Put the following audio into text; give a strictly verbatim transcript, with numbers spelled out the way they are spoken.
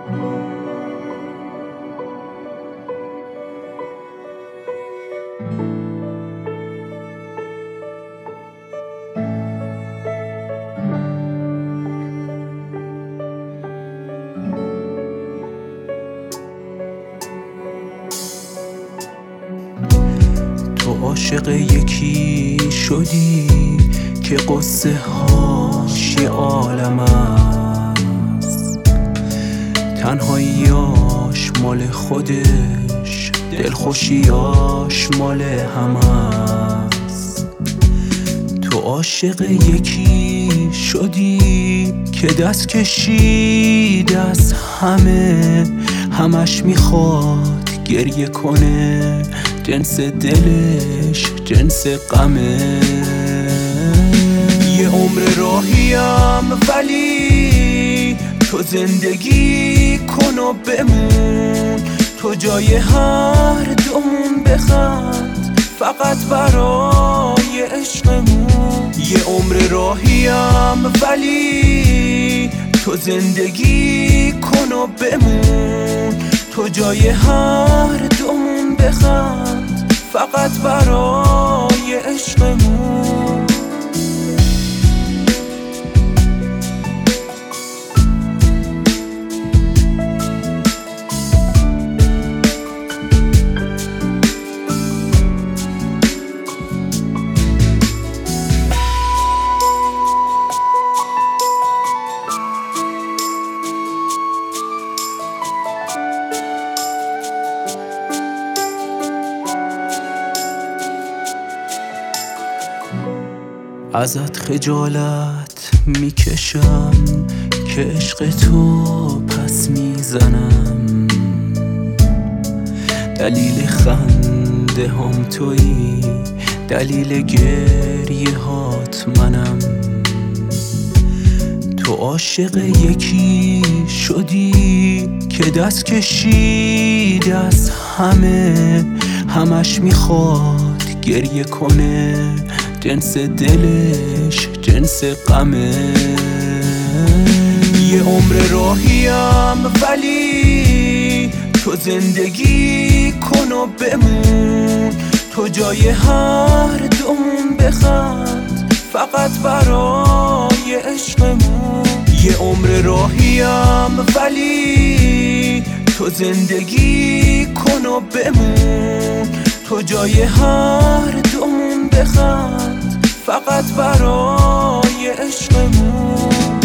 تو عاشق یکی شدی که قصه هاش یه عالم است، تنهاییاش مال خودش، دلخوشیاش مال همه است. تو عاشق یکی شدی که دست کشید از همه، همش میخواد گریه کنه، جنس دلش جنس غمه. یه عمر راهیم ولی تو زندگی کن و بمون، تو جای هر دومون بخند فقط برای عشقمون. یه عمر راهیم ولی تو زندگی کن و بمون، تو جای هر دومون بخند فقط برای عشقمون. ازت خجالت میکشم که عشق تو پس میزنم، دلیل خنده هم تویی، دلیل گریه هات منم. تو عاشق یکی شدی که دست کشید از همه، همش میخواد گریه کنه، جنس دلش جنس غمه. یه عمر راهیم ولی تو زندگی کن و بمون، تو جای هر دومون بخند فقط برای عشقمون. یه عمر راهیم ولی تو زندگی کن و بمون، تو جای هر دومون بخند فقط برای عشقمون.